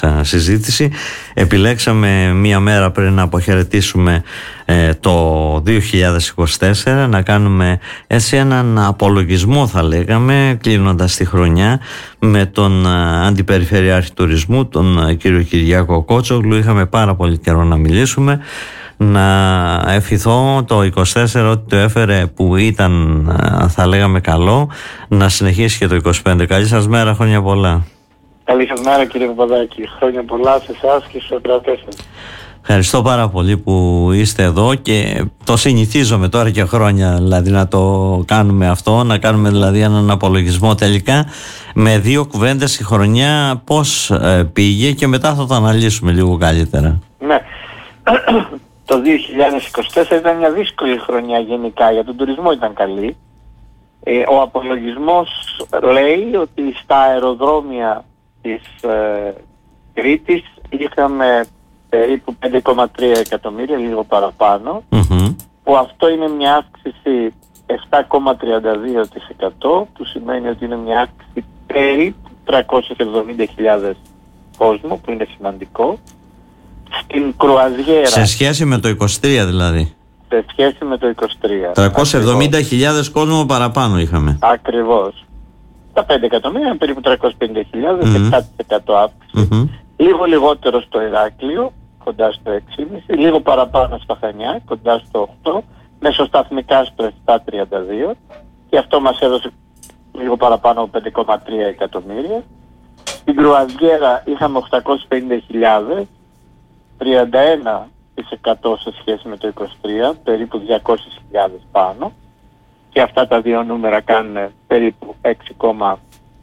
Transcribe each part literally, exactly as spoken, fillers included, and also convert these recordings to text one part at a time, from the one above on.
συζήτηση. Επιλέξαμε μία μέρα πριν να αποχαιρετήσουμε ε, το δύο χιλιάδες είκοσι τέσσερα, να κάνουμε έτσι έναν απολογισμό, θα λέγαμε, κλείνοντας τη χρονιά, με τον ε, Αντιπεριφερειάρχη Τουρισμού, τον ε, κύριο Κυριάκο Κότσογλου. Είχαμε πάρα πολύ καιρό να μιλήσουμε. Να ευχηθώ το είκοσι τέσσερα ότι το έφερε, που ήταν, ε, θα λέγαμε, καλό, να συνεχίσει και το είκοσι πέντε. Καλή σας μέρα, χρόνια πολλά. Καλή σας μέρα, κύριε Παπαδάκη. Χρόνια πολλά σε εσάς και στους ακροατές σας. Ευχαριστώ πάρα πολύ που είστε εδώ και το συνηθίζομαι τώρα και χρόνια, δηλαδή, να το κάνουμε αυτό, να κάνουμε δηλαδή έναν απολογισμό τελικά με δύο κουβέντες η χρονιά, πώς ε, πήγε, και μετά θα το αναλύσουμε λίγο καλύτερα. Ναι. Το δύο χιλιάδες είκοσι τέσσερα ήταν μια δύσκολη χρονιά γενικά, για τον τουρισμό ήταν καλή. Ε, ο απολογισμός λέει ότι στα αεροδρόμια της ε, Κρήτης είχαμε περίπου πέντε κόμμα τρία εκατομμύρια, λίγο παραπάνω, Mm-hmm. που αυτό είναι μια αύξηση επτά κόμμα τριάντα δύο τοις εκατό, που σημαίνει ότι είναι μια αύξηση περίπου τριακόσιες εβδομήντα χιλιάδες κόσμο, που είναι σημαντικό. Στην κρουαζιέρα... Σε σχέση με το είκοσι τρία δηλαδή. Σε σχέση με το είκοσι τρία. τριακόσιες εβδομήντα χιλιάδες κόσμο παραπάνω είχαμε. Ακριβώς. Τα πέντε εκατομμύρια, περίπου τριακόσιες πενήντα χιλιάδες, Mm-hmm. επτά τοις εκατό αύξηση. Mm-hmm. Λίγο λιγότερο στο Ηράκλειο, κοντά στο έξι κόμμα πέντε, λίγο παραπάνω στα Χανιά, κοντά στο οκτώ, μεσοσταθμικά στο επτά κόμμα τριάντα δύο, και αυτό μας έδωσε λίγο παραπάνω από πέντε κόμμα τρία εκατομμύρια. Στην κρουαζιέρα είχαμε οκτακόσιες πενήντα χιλιάδες, τριάντα ένα τοις εκατό σε σχέση με το είκοσι τρία, περίπου διακόσιες χιλιάδες πάνω, και αυτά τα δύο νούμερα κάνουν περίπου έξι κόμμα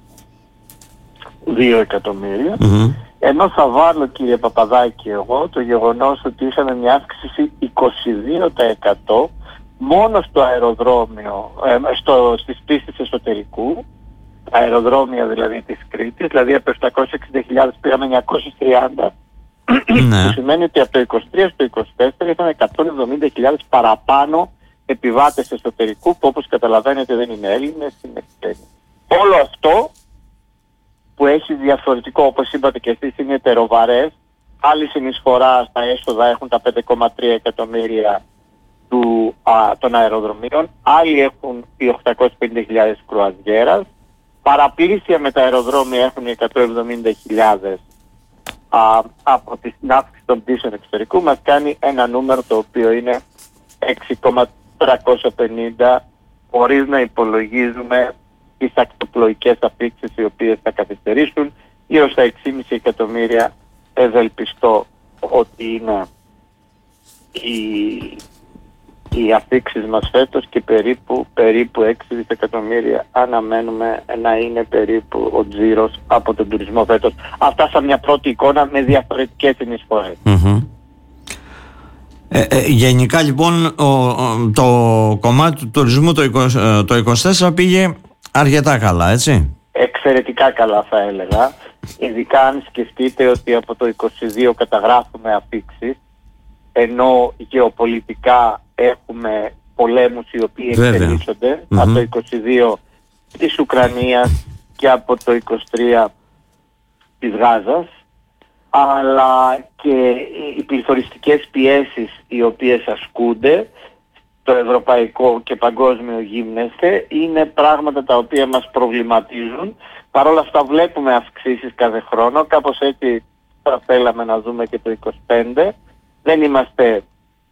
δύο εκατομμύρια. Mm-hmm. Ενώ θα βάλω, κύριε Παπαδάκη, εγώ το γεγονός ότι είχαμε μια αύξηση είκοσι δύο τοις εκατό μόνο στο αεροδρόμιο, ε, στο, στις πίστες εσωτερικού, τα αεροδρόμια δηλαδή της Κρήτης, δηλαδή από επτακόσιες εξήντα χιλιάδες πήγαμε εννιακόσιες τριάντα, Ναι. που σημαίνει ότι από το είκοσι τρία στο είκοσι τέσσερα είχαμε εκατόν εβδομήντα χιλιάδες παραπάνω επιβάτες εσωτερικού, που όπως καταλαβαίνετε δεν είναι Έλληνες, είναι ξένοι. Όλο αυτό που έχει διαφορετικό, όπως είπατε και εσείς, είναι τεροβαρές. Άλλη συνεισφορά στα έσοδα έχουν τα πέντε κόμμα τρία εκατομμύρια του, α, των αεροδρομίων, άλλοι έχουν οι οκτακόσιες πενήντα χιλιάδες κρουαζιέρας, παραπλήσια με τα αεροδρόμια έχουν οι εκατόν εβδομήντα χιλιάδες α, από τη αύξηση των πτήσεων εξωτερικού, μας κάνει ένα νούμερο το οποίο είναι έξι κόμμα τριακόσια πενήντα, χωρίς να υπολογίζουμε τις ακτοπλοϊκές αφήξεις οι οποίες θα καθυστερήσουν, γύρω στα έξι κόμμα πέντε εκατομμύρια ευελπιστώ ότι είναι οι, οι αφήξεις μας φέτος, και περίπου, περίπου έξι δισεκατομμύρια αναμένουμε να είναι περίπου ο τζίρος από τον τουρισμό φέτος. Αυτά σαν μια πρώτη εικόνα με διαφορετικές συνεισφορές. Mm-hmm. Ε, ε, γενικά λοιπόν ο, ο, το κομμάτι του τουρισμού το, είκοσι, το είκοσι τέσσερα πήγε αρκετά καλά, έτσι. Εξαιρετικά καλά θα έλεγα, ειδικά αν σκεφτείτε ότι από το είκοσι δύο καταγράφουμε αφήξεις, ενώ γεωπολιτικά έχουμε πολέμους οι οποίοι εξελίσσονται, mm-hmm. από το είκοσι δύο της Ουκρανίας και από το είκοσι τρία της Γάζας, αλλά και οι πληθωριστικές πιέσεις οι οποίες ασκούνται το ευρωπαϊκό και παγκόσμιο γύμνεσθε είναι πράγματα τα οποία μας προβληματίζουν. Παρ' όλα αυτά βλέπουμε αυξήσεις κάθε χρόνο, κάπως έτσι θα θέλαμε να δούμε και το είκοσι πέντε. Δεν είμαστε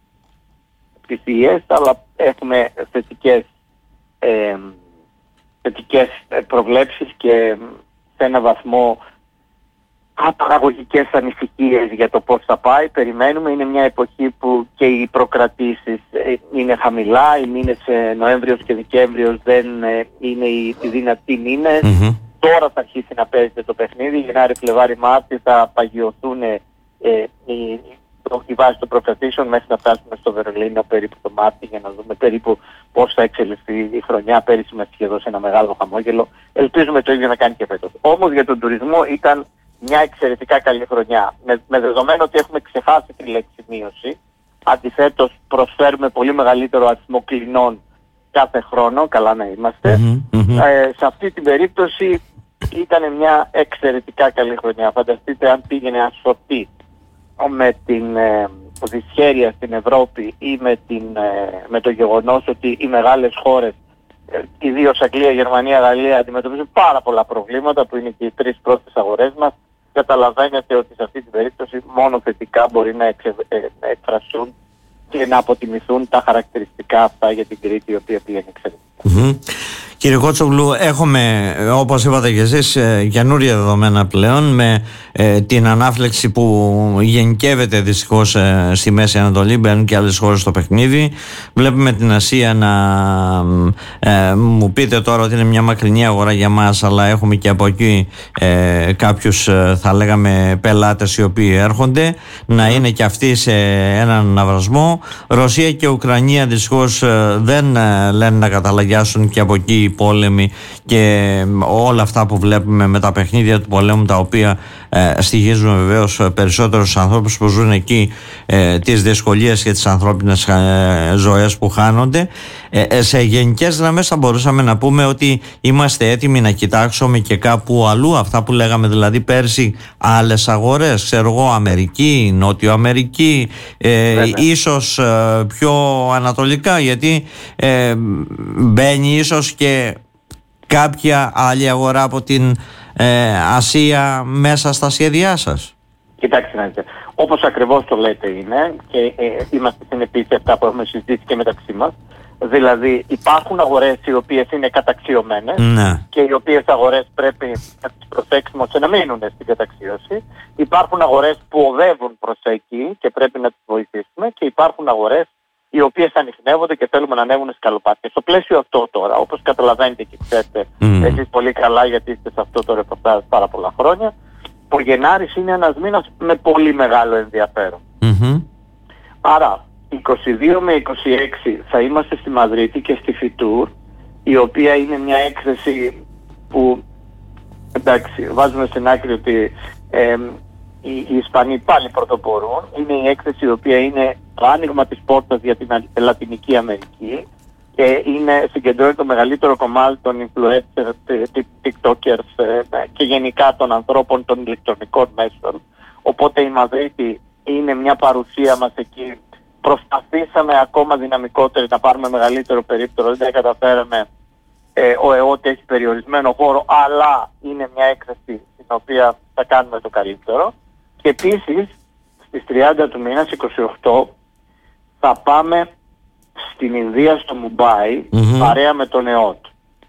πληθείες, αλλά έχουμε θετικές, ε, θετικές προβλέψεις και σε ένα βαθμό απαραγωγικές ανησυχίες για το πώς θα πάει. Περιμένουμε, είναι μια εποχή που και οι προκρατήσεις είναι χαμηλά, οι μήνες Νοέμβριος και Δεκέμβριος δεν είναι οι δυνατοί μήνες. Mm-hmm. Τώρα θα αρχίσει να παίζεται το παιχνίδι, Γενάρη, Φλεβάρη, Μάρτι θα παγιωθούν ε, οι, οι βάσεις των προκρατήσεων μέχρι να φτάσουμε στο Βερολίνο περίπου το Μάρτι, για να δούμε περίπου πώς θα εξελιχθεί η χρονιά. Πέρυσι μας είχε δώσει ένα μεγάλο χαμόγελο, ελπίζουμε το ίδιο να κάνει και φέτος. Όμως για τον τουρισμό ήταν μια εξαιρετικά καλή χρονιά. Με, με δεδομένο ότι έχουμε ξεχάσει τη λέξη μείωση, αντιθέτως προσφέρουμε πολύ μεγαλύτερο αριθμό κλινών κάθε χρόνο, καλά να είμαστε. Mm-hmm, mm-hmm. Ε, σε αυτή την περίπτωση Ήταν μια εξαιρετικά καλή χρονιά. Φανταστείτε αν πήγαινε ασορτή με την ε, δυσχέρεια στην Ευρώπη ή με, την, ε, με το γεγονός ότι οι μεγάλες χώρες, ε, ιδίως Αγγλία, Γερμανία, Γαλλία, αντιμετωπίζουν πάρα πολλά προβλήματα που είναι και οι τρεις πρώτες αγορές μας. Καταλαβαίνετε ότι σε αυτή την περίπτωση μόνο θετικά μπορεί να, εξε, ε, να εκφραστούν και να αποτιμηθούν τα χαρακτηριστικά αυτά για την Κρήτη, η οποία πήγαινε εξαιρετικά. Mm-hmm. Κύριε Κότσογλου, έχουμε, όπως είπατε και εσείς, καινούρια δεδομένα πλέον με ε, την ανάφλεξη που γενικεύεται δυστυχώς ε, στη Μέση Ανατολή. Μπαίνουν και άλλες χώρες στο παιχνίδι. Βλέπουμε την Ασία να ε, μου πείτε τώρα ότι είναι μια μακρινή αγορά για μας, αλλά έχουμε και από εκεί ε, κάποιους ε, θα λέγαμε πελάτες οι οποίοι έρχονται να είναι και αυτοί σε έναν ναυρασμό. Ρωσία και Ουκρανία δυστυχώς ε, δεν ε, λένε να καταλαγιάσουν και από εκεί οι πόλεμοι και όλα αυτά που βλέπουμε με τα παιχνίδια του πολέμου, τα οποία ε, στοιχίζουν βεβαίως περισσότερο στους ανθρώπους που ζουν εκεί, ε, τις δυσκολίες και τις ανθρώπινες ε, ζωές που χάνονται. Ε, σε γενικές γραμμές θα μπορούσαμε να πούμε ότι είμαστε έτοιμοι να κοιτάξουμε και κάπου αλλού αυτά που λέγαμε δηλαδή πέρσι, άλλες αγορές, ξέρω εγώ, Αμερική, Νότιο Αμερική, ε, ίσως ε, πιο ανατολικά, γιατί ε, μπαίνει ίσως και κάποια άλλη αγορά από την ε, Ασία μέσα στα σχέδιά σας. Κοιτάξτε να δείτε, όπως ακριβώς το λέτε είναι και ε, είμαστε συνεπείς σε αυτά που έχουμε συζητήσει και μεταξύ μας. Δηλαδή υπάρχουν αγορές οι οποίες είναι καταξιωμένες, ναι, και οι οποίες αγορές πρέπει να τις προσέξουμε ώστε να μείνουν στην καταξίωση. Υπάρχουν αγορές που οδεύουν προς εκεί και πρέπει να τις βοηθήσουμε, και υπάρχουν αγορές οι οποίες ανιχνεύονται και θέλουμε να ανέβουν σκαλοπάτια. Στο πλαίσιο αυτό τώρα, όπως καταλαβαίνετε και ξέρετε mm. εσείς πολύ καλά, γιατί είστε σε αυτό το ρεπορτάζ πάρα πολλά χρόνια, ο Γενάρης είναι ένας μήνας με πολύ μεγάλο ενδιαφέρον. Mm-hmm. Άρα είκοσι δύο με είκοσι έξι θα είμαστε στη Μαδρίτη και στη Φιτούρ, η οποία είναι μια έκθεση που, εντάξει, βάζουμε στην άκρη ότι ε, οι, οι Ισπανοί πάλι πρωτοπορούν. Είναι η έκθεση η οποία είναι το άνοιγμα της πόρτας για την Λατινική Αμερική και είναι, συγκεντρώνει το μεγαλύτερο κομμάτι των influencers, tiktokers και γενικά των ανθρώπων των ηλεκτρονικών μέσων. Οπότε η Μαδρίτη είναι μια παρουσία μας εκεί. Προσπαθήσαμε ακόμα δυναμικότερη να πάρουμε μεγαλύτερο περίπτερο, δεν καταφέραμε. Ε, ο ΕΟΤ έχει περιορισμένο χώρο, αλλά είναι μια έκθεση στην οποία θα κάνουμε το καλύτερο. Και επίσης στις τριάντα του μήνα, είκοσι οκτώ, θα πάμε στην Ινδία, στο Μουμπάι, mm-hmm. παρέα με τον ΕΟΤ.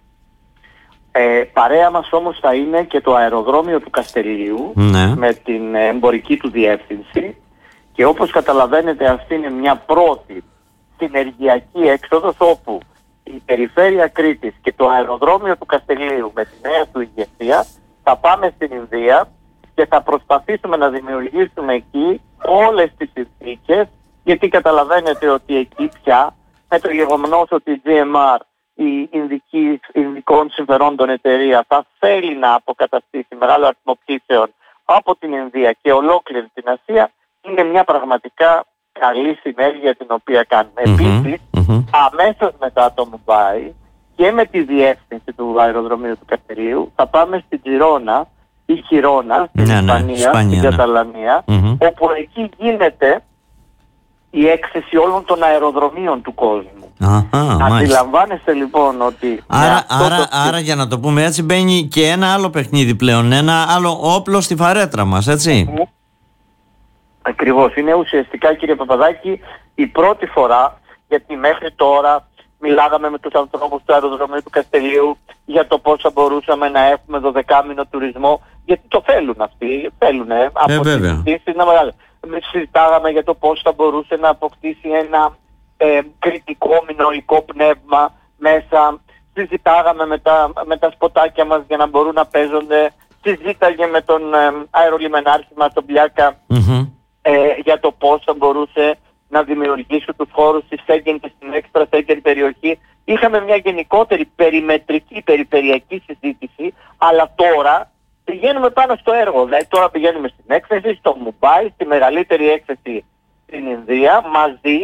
Ε, παρέα μας όμως θα είναι και το αεροδρόμιο του Καστελίου, mm-hmm. με την εμπορική του διεύθυνση, και όπως καταλαβαίνετε αυτή είναι μια πρώτη συνεργειακή έξοδος, όπου η περιφέρεια Κρήτης και το αεροδρόμιο του Καστελίου με τη νέα του ηγεσία θα πάμε στην Ινδία και θα προσπαθήσουμε να δημιουργήσουμε εκεί όλες τις συνθήκες, γιατί καταλαβαίνετε ότι εκεί πια με το γεγονός ότι η τζι εμ αρ, η Ινδική, Ινδικών συμφερόντων εταιρεία, θα θέλει να αποκαταστήσει μεγάλο αριθμό πτήσεων από την Ινδία και ολόκληρη την Ασία, είναι μια πραγματικά καλή συνέργεια την οποία κάνουμε. Mm-hmm. Επίσης, mm-hmm. αμέσως μετά το Μουμπάι και με τη διεύθυνση του αεροδρομίου του Καστελίου θα πάμε στην Τζιρόνα ή Χιρόνα, στην ναι, Ισπανία, ναι, Ισπανία, στην Καταλανία, ναι. mm-hmm. όπου εκεί γίνεται η έκθεση όλων των αεροδρομίων του κόσμου. Αχα, αντιλαμβάνεστε λοιπόν ότι... Άρα, άρα, το... άρα για να το πούμε έτσι, μπαίνει και ένα άλλο παιχνίδι πλέον, ένα άλλο όπλο στη φαρέτρα μας, έτσι. Mm-hmm. Ακριβώς. Είναι ουσιαστικά, κύριε Παπαδάκη, η πρώτη φορά, γιατί μέχρι τώρα μιλάγαμε με τους ανθρώπους του αεροδρομίου του Καστελίου για το πώς θα μπορούσαμε να έχουμε δωδεκάμηνο τουρισμό, γιατί το θέλουν αυτοί, θέλουν ε, από τις συζητήσεις να μεγάλο. Συζητάγαμε για το πώς θα μπορούσε να αποκτήσει ένα ε, κριτικό μινοϊκό πνεύμα μέσα. Συζητάγαμε με τα, με τα σποτάκια μας για να μπορούν να παίζονται. Συζήταγε με τον ε, αερολιμενάρχη μας, τον Μπλιάκα, mm-hmm. ε, για το πώς θα μπορούσε να δημιουργήσει τους χώρους στη Σέγγεν και στην έξτρα Σέγγεν περιοχή. Είχαμε μια γενικότερη περιμετρική, περιφερειακή συζήτηση, αλλά τώρα πηγαίνουμε πάνω στο έργο. Δηλαδή τώρα πηγαίνουμε στην έκθεση, στο Μουμπάι, στη μεγαλύτερη έκθεση στην Ινδία, μαζί, στο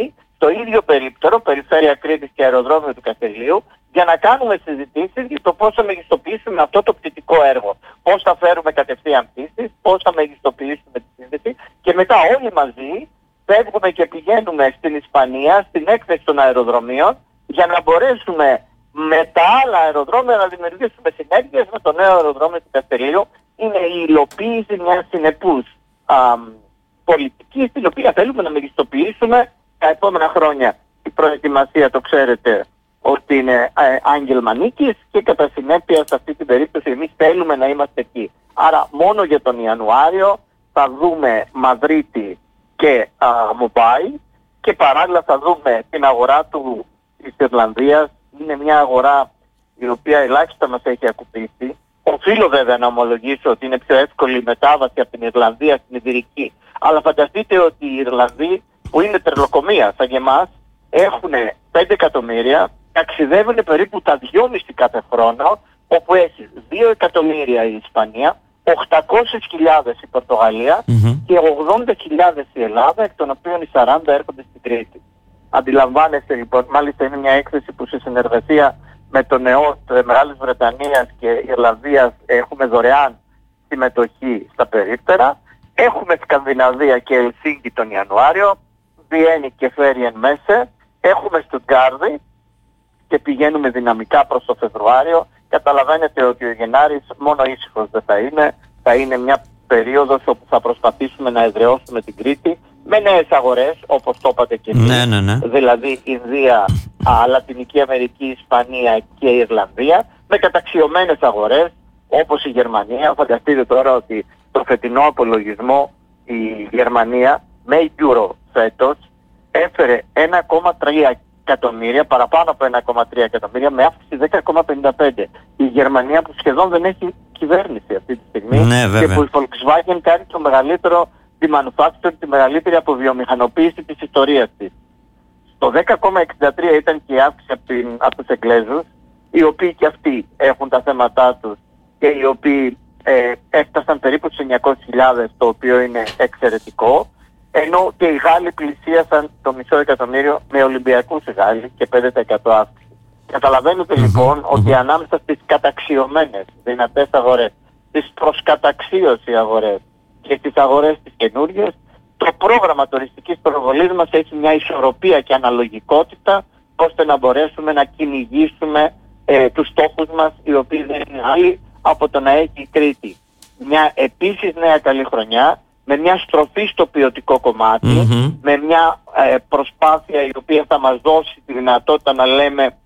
στο ίδιο περίπτερο, περιφέρεια Κρήτης και αεροδρόμιο του Καστελίου, για να κάνουμε συζητήσεις για το πώς θα μεγιστοποιήσουμε αυτό το πτυτικό έργο. Πώς θα φέρουμε κατευθείαν πτήσεις, πώς θα μεγιστοποιήσουμε τη σύνδεση και μετά όλοι μαζί φεύγουμε και πηγαίνουμε στην Ισπανία, στην έκθεση των αεροδρομίων, για να μπορέσουμε με τα άλλα αεροδρόμια να δημιουργήσουμε συνέργειες με το νέο αεροδρόμιο του Καστελίου. Είναι η υλοποίηση μιας συνεπούς α, πολιτικής, την οποία θέλουμε να μεγιστοποιήσουμε τα επόμενα χρόνια. Η προετοιμασία, το ξέρετε, ότι είναι ε, άγγελμα νίκης και κατά συνέπεια σε αυτή την περίπτωση εμείς θέλουμε να είμαστε εκεί. Άρα μόνο για τον Ιανουάριο θα δούμε Μαδρίτη και α, Μουμπάι και παράλληλα θα δούμε την αγορά του της Ιρλανδίας. Είναι μια αγορά η οποία ελάχιστα μας έχει ακουμπήσει. Οφείλω βέβαια να ομολογήσω ότι είναι πιο εύκολη η μετάβαση από την Ιρλανδία στην Ιβηρική. Αλλά φανταστείτε ότι οι Ιρλανδοί που είναι τρελοκομεία σαν και εμάς έχουν πέντε εκατομμύρια, ταξιδεύουν περίπου τα δυόμισι κάθε χρόνο, όπου έχει δύο εκατομμύρια η Ισπανία, οκτακόσιες χιλιάδες η Πορτογαλία mm-hmm. και ογδόντα χιλιάδες η Ελλάδα, εκ των οποίων οι σαράντα έρχονται στην Κρήτη. Αντιλαμβάνεστε λοιπόν, μάλιστα είναι μια έκθεση που σε συνεργασία με τον ΕΟΤ Μεγάλης Βρετανίας και Ιρλανδίας έχουμε δωρεάν συμμετοχή στα περίπτερα. Έχουμε Σκανδιναβία και Ελσίνκι τον Ιανουάριο, Βιέννη και Φέριεν Μέσε, έχουμε Στουτγκάρδη και πηγαίνουμε δυναμικά προς το Φεβρουάριο. Καταλαβαίνετε ότι ο Γενάρης μόνο ήσυχος δεν θα είναι, θα είναι μια περίοδος όπου θα προσπαθήσουμε να εδραιώσουμε την Κρήτη με νέες αγορές, όπως το είπατε και εσείς, ναι, ναι, ναι. δηλαδή Ινδία, α, Λατινική Αμερική, Ισπανία και Ιρλανδία, με καταξιωμένες αγορές όπως η Γερμανία. Φανταστείτε τώρα ότι το φετινό απολογισμό η Γερμανία με Euro φέτος έφερε ένα κόμμα τρία εκατομμύρια, παραπάνω από ένα κόμμα τρία εκατομμύρια, με αύξηση δέκα κόμμα πενήντα πέντε. Η Γερμανία που σχεδόν δεν έχει κυβέρνηση αυτή τη στιγμή, ναι, και που η Volkswagen κάνει το μεγαλύτερο τη manufacturing, τη μεγαλύτερη αποβιομηχανοποίηση της ιστορίας της. Το δέκα κόμμα εξήντα τρία ήταν και η αύξηση από, την, από τους Εγγλέζους, οι οποίοι και αυτοί έχουν τα θέματά τους και οι οποίοι ε, έφτασαν περίπου στους εννιακόσιες χιλιάδες, το οποίο είναι εξαιρετικό, ενώ και οι Γάλλοι πλησίασαν το μισό εκατομμύριο με Ολυμπιακούς οι Γάλλοι και πέντε τοις εκατό αύξηση. Καταλαβαίνετε mm-hmm. λοιπόν mm-hmm. ότι ανάμεσα στις καταξιωμένες δυνατές αγορές, στις προσκαταξίωση αγορές και στις αγορές τις καινούργιες, το πρόγραμμα τουριστικής προβολής μας έχει μια ισορροπία και αναλογικότητα, ώστε να μπορέσουμε να κυνηγήσουμε ε, τους στόχους μας, οι οποίοι δεν είναι άλλοι από το να έχει η Κρήτη μια επίσης νέα καλή χρονιά, με μια στροφή στο ποιοτικό κομμάτι, mm-hmm. με μια ε, προσπάθεια η οποία θα μας δώσει τη δυνατότητα να λέμε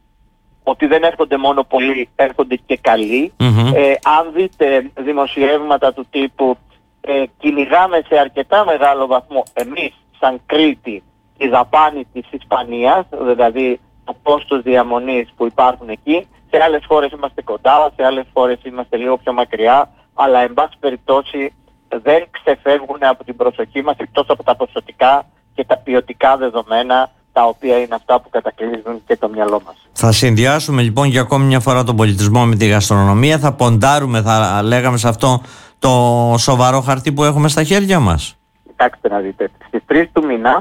ότι δεν έρχονται μόνο πολλοί, έρχονται και καλοί. Mm-hmm. Ε, αν δείτε δημοσιεύματα του τύπου, ε, κυνηγάμε σε αρκετά μεγάλο βαθμό εμείς σαν Κρήτη η δαπάνη της Ισπανίας, δηλαδή το κόστος διαμονής που υπάρχουν εκεί. Σε άλλες χώρες είμαστε κοντά, σε άλλες χώρες είμαστε λίγο πιο μακριά, αλλά εν πάση περιπτώσει δεν ξεφεύγουν από την προσοχή μας, εκτός από τα ποσοτικά και τα ποιοτικά δεδομένα, τα οποία είναι αυτά που κατακλείζουν και το μυαλό μας. Θα συνδυάσουμε λοιπόν για ακόμη μια φορά τον πολιτισμό με τη γαστρονομία, θα ποντάρουμε, θα λέγαμε, σε αυτό το σοβαρό χαρτί που έχουμε στα χέρια μας. Κοιτάξτε να δείτε, στις τρεις του μήνα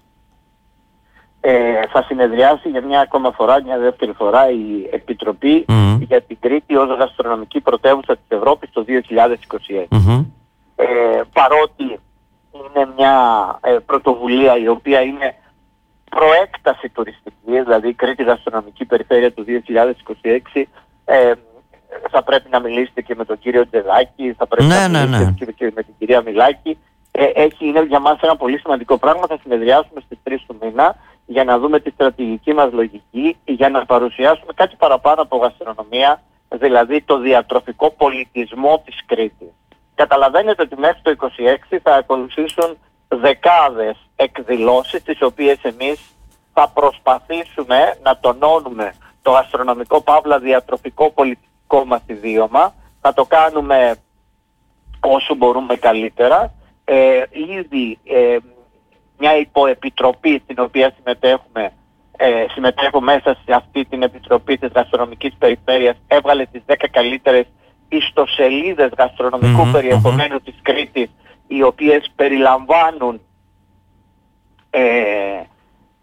ε, θα συνεδριάσει για μια ακόμα φορά, μια δεύτερη φορά, η Επιτροπή mm. για την Κρήτη ως γαστρονομική πρωτεύουσα της Ευρώπης το δύο χιλιάδες είκοσι έξι. Mm-hmm. Ε, παρότι είναι μια ε, πρωτοβουλία η οποία είναι προέκταση τουριστική, δηλαδή η Κρήτη Γαστρονομική Περιφέρεια του δύο χιλιάδες είκοσι έξι, ε, θα πρέπει να μιλήσετε και με τον κύριο Τζεδάκη, θα πρέπει ναι, να μιλήσετε ναι, ναι. και με την κυρία Μιλάκη. Ε, έχει, είναι για μας ένα πολύ σημαντικό πράγμα. Θα συνεδριάσουμε στις τρεις του μήνα για να δούμε τη στρατηγική μας λογική, για να παρουσιάσουμε κάτι παραπάνω από γαστρονομία, δηλαδή το διατροφικό πολιτισμό της Κρήτης. Καταλαβαίνετε ότι μέχρι το είκοσι έξι θα ακολουθήσουν δεκάδες εκδηλώσεις, τις οποίες εμείς θα προσπαθήσουμε να τονώνουμε το γαστρονομικό παύλα διατροφικό πολιτικό μας ιδίωμα. Θα το κάνουμε όσο μπορούμε καλύτερα. Ε, ήδη ε, μια υποεπιτροπή στην οποία συμμετέχουμε, ε, συμμετέχω μέσα σε αυτή την επιτροπή της γαστρονομικής περιφέρειας, έβγαλε τις δέκα καλύτερες ιστοσελίδες γαστρονομικού mm-hmm, περιεχομένου mm-hmm. της Κρήτης, οι οποίες περιλαμβάνουν ε,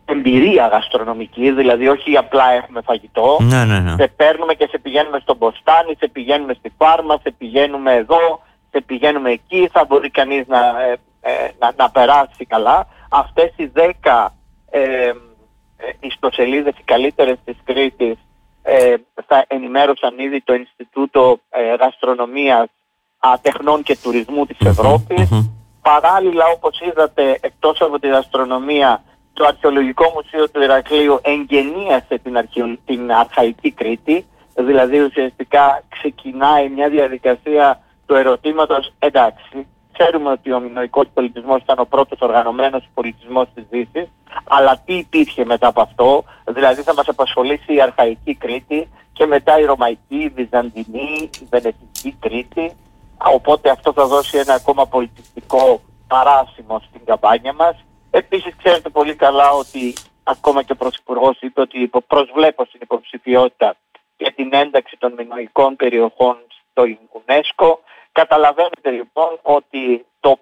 εμπειρία γαστρονομική, δηλαδή όχι απλά έχουμε φαγητό. Ναι, ναι, ναι. Σε παίρνουμε και σε πηγαίνουμε στον μποστάνι, σε πηγαίνουμε στη φάρμα, σε πηγαίνουμε εδώ, σε πηγαίνουμε εκεί, θα μπορεί κανείς να, ε, ε, να, να περάσει καλά. Αυτές οι δέκα ε, ε, ιστοσελίδες, οι καλύτερες της Κρήτης, ε, θα ενημέρωσαν ήδη το Ινστιτούτο ε, Γαστρονομίας, α, Τεχνών και Τουρισμού της Ευρώπης. Mm-hmm. Παράλληλα, όπως είδατε, εκτός από τη γαστρονομία, το Αρχαιολογικό Μουσείο του Ηρακλείου εγγενίασε την, αρχαιο... την αρχαϊκή Κρήτη, δηλαδή ουσιαστικά ξεκινάει μια διαδικασία του ερωτήματος, εντάξει, ξέρουμε ότι ο μινωικός πολιτισμός ήταν ο πρώτος οργανωμένος πολιτισμός της Δύσης, αλλά τι υπήρχε μετά από αυτό, δηλαδή θα μας απασχολήσει η αρχαϊκή Κρήτη και μετά η Ρωμαϊκή, η Βυζαντινή, η Βενετική Κρήτη, οπότε αυτό θα δώσει ένα ακόμα πολιτιστικό παράσημο στην καμπάνια μας. Επίσης ξέρετε πολύ καλά ότι ακόμα και ο Πρωθυπουργός είπε ότι προσβλέπω στην υποψηφιότητα για την ένταξη των μινωικών περιοχών στο UNESCO. Καταλαβαίνετε λοιπόν ότι το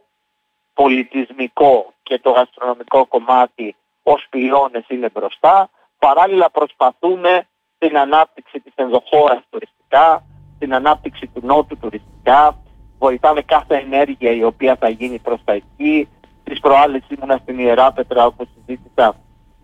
πολιτισμικό και το γαστρονομικό κομμάτι ως πυλώνες είναι μπροστά. Παράλληλα προσπαθούμε στην ανάπτυξη της ενδοχώρας τουριστικά, στην ανάπτυξη του νότου τουριστικά. Βοηθάμε κάθε ενέργεια η οποία θα γίνει προς τα εκεί. Τις προάλλες ήμουνα στην Ιεράπετρα, όπως συζήτησα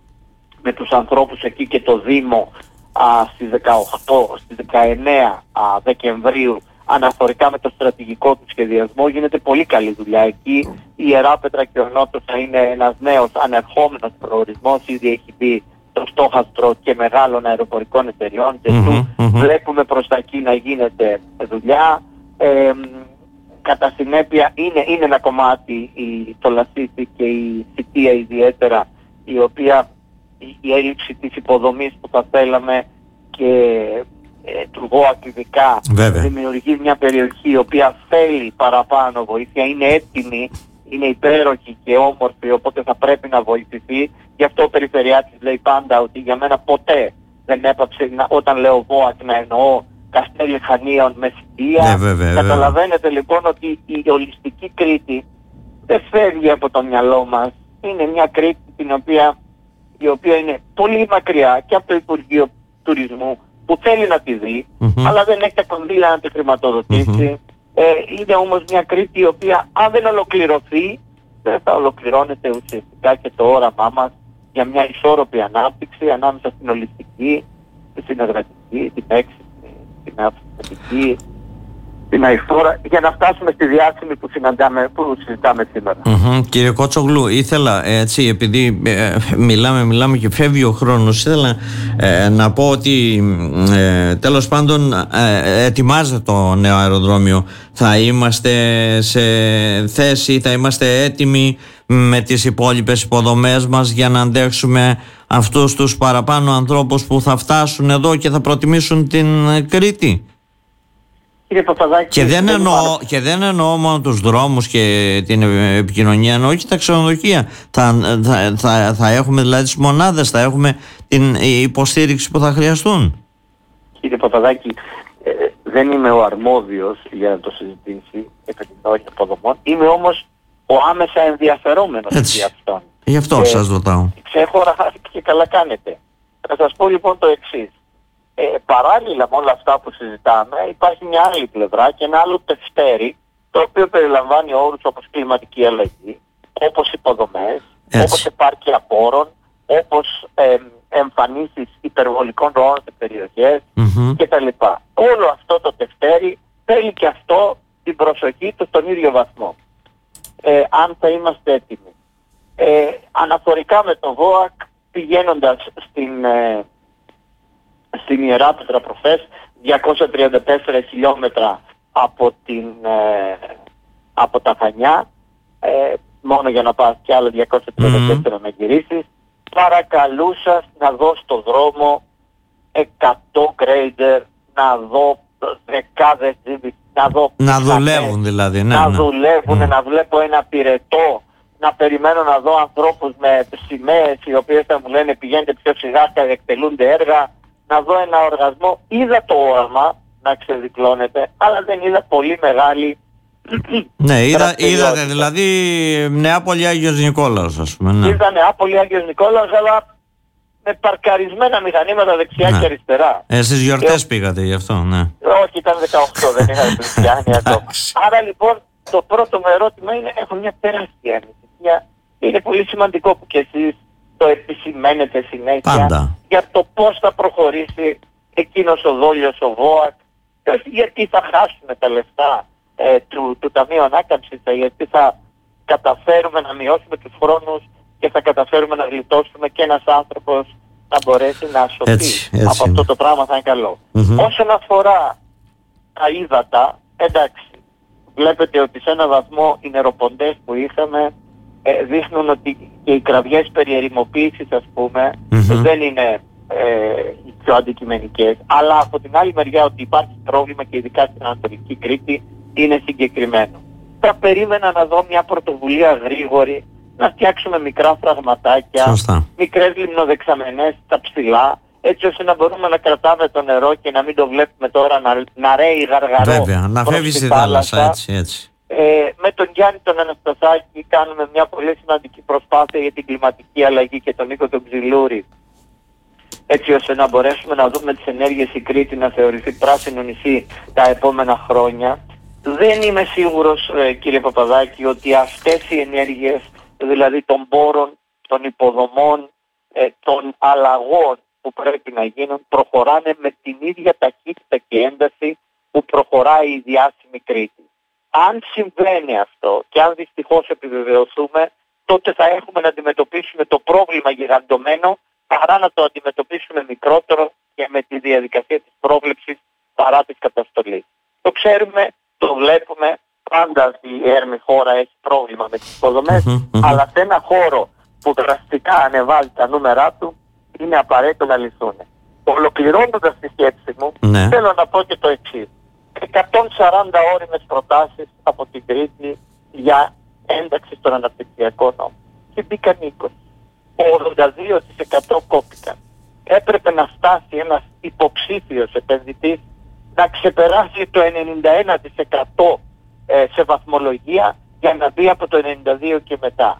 με τους ανθρώπους εκεί και το Δήμο α, στις δεκαοκτώ, στις δεκαεννέα α, Δεκεμβρίου, αναφορικά με το στρατηγικό του σχεδιασμό. Γίνεται πολύ καλή δουλειά εκεί. Η Ιεράπετρα και ο Νότος θα είναι ένας νέος ανερχόμενος προορισμός. Ήδη έχει μπει το στόχαστρο και μεγάλων αεροπορικών εταιριών και mm-hmm, του mm-hmm. βλέπουμε προς τα εκεί να γίνεται δουλειά. Ε, κατά συνέπεια είναι, είναι ένα κομμάτι η, το Λασίθι και η Σιτία ιδιαίτερα, η οποία η, η έλλειψη της υποδομής που θα θέλαμε και ε, του ΒΟΑΚ ειδικά δημιουργεί μια περιοχή η οποία θέλει παραπάνω βοήθεια, είναι έτοιμη, είναι υπέροχη και όμορφη, οπότε θα πρέπει να βοηθηθεί. Γι' αυτό ο Περιφερειάτης λέει πάντα ότι για μένα ποτέ δεν έπαψε να, όταν λέω ΒΟΑΚ να εννοώ Καστέλι Χανίων με Σιτία. Ναι, βέβαια, Καταλαβαίνετε βέβαια. λοιπόν ότι η ολιστική Κρήτη δεν φεύγει από το μυαλό μας. Είναι μια Κρήτη την οποία, η οποία είναι πολύ μακριά και από το Υπουργείο Τουρισμού που θέλει να τη δει, mm-hmm. αλλά δεν έχει τα κονδύλια να τη χρηματοδοτήσει. Mm-hmm. Ε, είναι όμως μια Κρήτη η οποία αν δεν ολοκληρωθεί δεν θα ολοκληρώνεται ουσιαστικά και το όραμά μας για μια ισόρροπη ανάπτυξη ανάμεσα στην ολιστική, τη συνεργατική, την έξυπνη, την αυθεντική, την αηφόρα, για να φτάσουμε στη διάσημη που, που συζητάμε σήμερα. Mm-hmm. Κύριε Κότσογλου, ήθελα έτσι, επειδή ε, μιλάμε, μιλάμε και φεύγει ο χρόνος, ήθελα ε, να πω ότι ε, τέλος πάντων ε, ετοιμάζεται το νέο αεροδρόμιο. Θα είμαστε σε θέση, θα είμαστε έτοιμοι με τις υπόλοιπες υποδομές μας για να αντέξουμε αυτούς τους παραπάνω ανθρώπους που θα φτάσουν εδώ και θα προτιμήσουν την Κρήτη. Κύριε Παπαδάκη, και, δεν εννοώ, και δεν εννοώ μόνο τους δρόμους και την επικοινωνία, εννοώ και τα ξενοδοχεία. Θα, θα, θα, θα έχουμε δηλαδή τις μονάδες, θα έχουμε την υποστήριξη που θα χρειαστούν. Κύριε Παπαδάκη, ε, δεν είμαι ο αρμόδιος για να το συζητήσει επί την όχι υποδομών. Είμαι όμως ο άμεσα ενδιαφερόμενος για αυτόν. Γι' αυτό ε, σας ρωτάω. Ξέχωρα και καλά κάνετε. Θα σας πω λοιπόν το εξής. Ε, παράλληλα με όλα αυτά που συζητάμε υπάρχει μια άλλη πλευρά και ένα άλλο τευτέρι, το οποίο περιλαμβάνει όρους όπως κλιματική αλλαγή, όπως υποδομές, έτσι, όπως επάρκεια πόρων, όπως ε, εμφανίσεις υπερβολικών ροών σε περιοχές mm-hmm. κτλ. Όλο αυτό το τευτέρι θέλει και αυτό την προσοχή του στον ίδιο βαθμό. Ε, αν θα είμαστε έτοιμοι. Ε, αναφορικά με το ΒΟΑΚ, πηγαίνοντας στην... Ε, στην Ιεράπετρα προχθές, διακόσια τριάντα τέσσερα χιλιόμετρα από, την, ε, από τα Χανιά, ε, μόνο για να πας και άλλα διακόσια τριάντα τέσσερα mm. να γυρίσεις, παρακαλούσα να δω στο δρόμο εκατό grader, να δω δεκάδες να δω να δουλεύουν δηλαδή, ναι, να ναι. δουλεύουν, mm. να βλέπω ένα πυρετό, να περιμένω να δω ανθρώπους με σημαίες οι οποίες θα μου λένε πηγαίνετε πιο σιγά και εκτελούνται έργα, να δω ένα οργασμό. Είδα το όραμα να ξεδιπλώνεται, αλλά δεν είδα πολύ μεγάλη Ναι, είδα, είδατε δηλαδή Νεάπολη Άγιος Νικόλαος, ας πούμε. Ναι. Είδα Νεάπολη Άγιος Νικόλαος, αλλά με παρκαρισμένα μηχανήματα δεξιά ναι. και αριστερά. Ε, στις γιορτές και... πήγατε γι' αυτό, ναι. Όχι, ήταν δεκαοκτώ, δεν είχα πλησιάνει ακόμα. Άρα λοιπόν το πρώτο μου ερώτημα είναι, έχω μια τεράστια ανησυχία. Είναι πολύ σημαντικό που κι εσείς το επισημαίνετε συνέχεια πάντα για το πώς θα προχωρήσει εκείνος ο δόλιος, ο ΒΟΑΚ, γιατί θα χάσουμε τα λεφτά ε, του, του Ταμείου Ανάκαμψης, γιατί θα καταφέρουμε να μειώσουμε τους χρόνους και θα καταφέρουμε να γλιτώσουμε και ένας άνθρωπος να μπορέσει να σωθεί. Έτσι, έτσι από είναι. αυτό το πράγμα θα είναι καλό. Mm-hmm. Όσον αφορά τα ύδατα, εντάξει, βλέπετε ότι σε ένα βαθμό οι νεροποντές που είχαμε ε, δείχνουν ότι και οι κραυγές περί ερημοποίησης, ας πούμε, mm-hmm. δεν είναι ε, οι πιο αντικειμενικές, αλλά από την άλλη μεριά ότι υπάρχει πρόβλημα και ειδικά στην Ανατολική Κρήτη είναι συγκεκριμένο. Θα περίμενα να δω μια πρωτοβουλία γρήγορη, να φτιάξουμε μικρά φραγματάκια, Σωστά. μικρές λιμνοδεξαμενές στα ψηλά, έτσι ώστε να μπορούμε να κρατάμε το νερό και να μην το βλέπουμε τώρα να, να ρέει γαργαρό. Βέβαια, να φεύγει στη θάλασσα, έτσι, έτσι. Ε, με τον Γιάννη τον Αναστασάκη κάνουμε μια πολύ σημαντική προσπάθεια για την κλιματική αλλαγή και τον Νίκο τον Ξυλούρη, έτσι ώστε να μπορέσουμε να δούμε τις ενέργειες η Κρήτη να θεωρηθεί πράσινο νησί τα επόμενα χρόνια. Δεν είμαι σίγουρος, ε, κύριε Παπαδάκη, ότι αυτές οι ενέργειες, δηλαδή των πόρων, των υποδομών, ε, των αλλαγών που πρέπει να γίνουν, προχωράνε με την ίδια ταχύτητα και ένταση που προχωράει η διάσημη Κρήτη. Αν συμβαίνει αυτό και αν δυστυχώς επιβεβαιωθούμε, τότε θα έχουμε να αντιμετωπίσουμε το πρόβλημα γιγαντωμένο παρά να το αντιμετωπίσουμε μικρότερο και με τη διαδικασία της πρόβλεψης παρά της καταστολής. Το ξέρουμε, το βλέπουμε, πάντα η έρμη χώρα έχει πρόβλημα με τις υποδομές, mm-hmm, mm-hmm. αλλά σε ένα χώρο που δραστικά ανεβάζει τα νούμερά του, είναι απαραίτητο να λυθούν. Ολοκληρώνοντας τη σκέψη μου, ναι. θέλω να πω και το εξής. εκατόν σαράντα ώριμες προτάσεις από την Κρήτη για ένταξη στον αναπτυξιακό νόμο. Και μπήκαν είκοσι. ογδόντα δύο τοις εκατό κόπηκαν. Έπρεπε να φτάσει ένας υποψήφιος επενδυτής να ξεπεράσει το ενενήντα ένα τοις εκατό ε, σε βαθμολογία για να μπει από το ενενήντα δύο και μετά.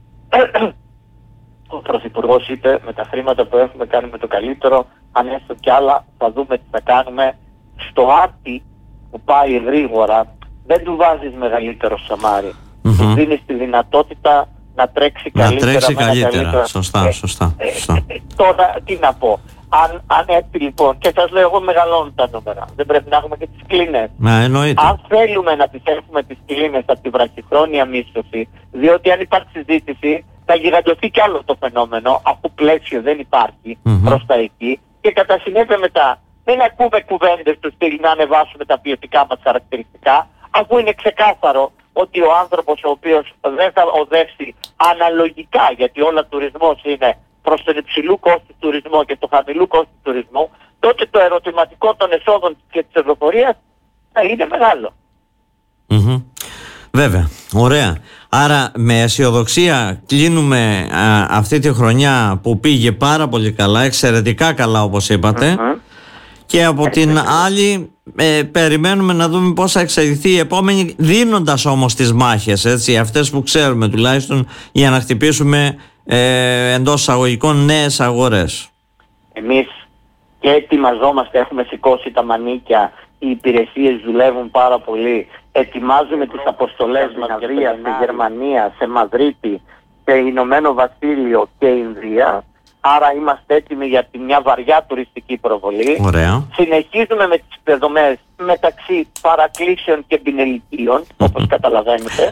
Ο Πρωθυπουργός είπε, με τα χρήματα που έχουμε κάνουμε το καλύτερο, αν έστω κι άλλα θα δούμε τι θα κάνουμε. Στο άρτη που πάει γρήγορα δεν του βάζεις μεγαλύτερο σαμάρι. Mm-hmm. Του δίνεις τη δυνατότητα να τρέξει να καλύτερα. Να τρέξει με καλύτερα, καλύτερα. Σωστά, ε, σωστά. Ε, σωστά. Ε, ε, τώρα τι να πω. Αν, αν έτσι λοιπόν, και σας λέω εγώ μεγαλώνω τα νούμερα, δεν πρέπει να έχουμε και τις κλίνες. Να, εννοείται. Αν θέλουμε να τις έχουμε τις κλίνες από τη βραχυχρόνια μίσθωση, διότι αν υπάρχει συζήτηση θα γιγαντωθεί κι άλλο το φαινόμενο, αφού πλαίσιο δεν υπάρχει mm-hmm. προς τα εκεί, και κατά συνέπεια μετά δεν ακούμε κουβέντες του στυλ να ανεβάσουμε τα ποιοτικά μας χαρακτηριστικά, αφού είναι ξεκάθαρο ότι ο άνθρωπος ο οποίος δεν θα οδεύσει αναλογικά, γιατί όλα τουρισμός είναι προς τον υψηλού κόστος τουρισμό και το χαμηλού κόστος τουρισμού, τότε το ερωτηματικό των εσόδων και της αεροπορίας θα είναι μεγάλο. Mm-hmm. Βέβαια, ωραία. Άρα με αισιοδοξία κλείνουμε α, αυτή τη χρονιά που πήγε πάρα πολύ καλά, εξαιρετικά καλά όπως είπατε, mm-hmm. και από την άλλη ε, περιμένουμε να δούμε πώς θα εξελιχθεί η επόμενη, δίνοντας όμως τις μάχες, έτσι, αυτές που ξέρουμε τουλάχιστον, για να χτυπήσουμε ε, εντός εισαγωγικών νέες αγορές. Εμείς και ετοιμαζόμαστε, έχουμε σηκώσει τα μανίκια, οι υπηρεσίες δουλεύουν πάρα πολύ, ετοιμάζουμε τις αποστολές μας στη Γερμανία, σε Μαδρίτη, σε Ηνωμένο Βασίλειο και Ινδία. Άρα είμαστε έτοιμοι για μια βαριά τουριστική προβολή. Ωραία. Συνεχίζουμε με τις υποδομές μεταξύ παρακλήσεων και πινελικίων, όπως καταλαβαίνετε,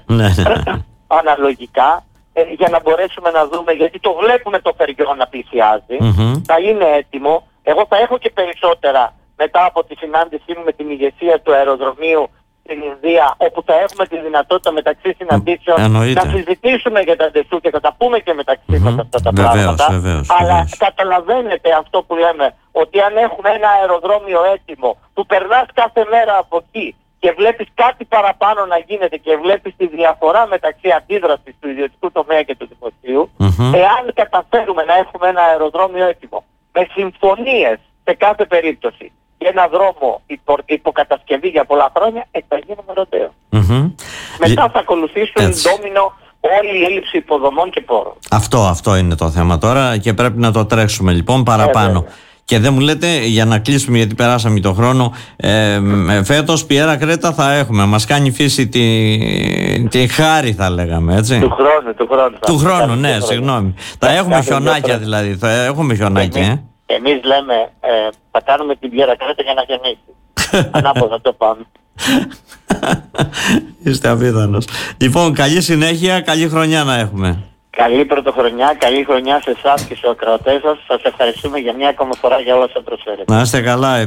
αναλογικά, ε, για να μπορέσουμε να δούμε, γιατί το βλέπουμε το φεριό να πλησιάζει, mm-hmm. θα είναι έτοιμο. Εγώ θα έχω και περισσότερα μετά από τη συνάντησή μου με την ηγεσία του αεροδρομίου στην Ινδία, όπου θα έχουμε τη δυνατότητα μεταξύ συναντήσεων Εννοείται. να συζητήσουμε για τα ντεσού και θα τα πούμε και μεταξύ mm-hmm. μας αυτά τα βεβαίως, πράγματα. Βεβαίως, αλλά βεβαίως. Καταλαβαίνετε αυτό που λέμε, ότι αν έχουμε ένα αεροδρόμιο έτοιμο που περνάς κάθε μέρα από εκεί και βλέπεις κάτι παραπάνω να γίνεται και βλέπεις τη διαφορά μεταξύ αντίδρασης του ιδιωτικού τομέα και του δημοσίου, mm-hmm. εάν καταφέρουμε να έχουμε ένα αεροδρόμιο έτοιμο με συμφωνίες σε κάθε περίπτωση και ένα δρόμο υπο, υποκατασκευή για πολλά χρόνια, ε, θα γίνουμε ροντέο. Mm-hmm. Μετά θα ακολουθήσουν ντόμινο όλη η έλλειψη υποδομών και πόρων. Αυτό, αυτό είναι το θέμα τώρα και πρέπει να το τρέξουμε λοιπόν παραπάνω. Ε, και δεν μου λέτε, για να κλείσουμε γιατί περάσαμε τον χρόνο, ε, φέτος Πιέρα Κρέτα θα έχουμε. Μας κάνει φύση τη, τη χάρη, θα λέγαμε, έτσι. Του χρόνου, του χρόνου. Του χρόνου, ναι, συγγνώμη. Θα έχουμε χιονάκια δηλαδή, θα έχουμε χιονάκια. Εμείς, ε. εμείς λέμε, ε, θα κάνουμε την Πιέρα Κρέτα για να γεννήσει. Ανάποδα το πάμε. Είστε απίθανος. Λοιπόν, καλή συνέχεια, καλή χρονιά να έχουμε. Καλή πρωτοχρονιά, καλή χρονιά σε εσάς και στους ακροατές σας. Σας ευχαριστούμε για μια ακόμα φορά για όλα όσα προσφέρετε. Να είστε καλά.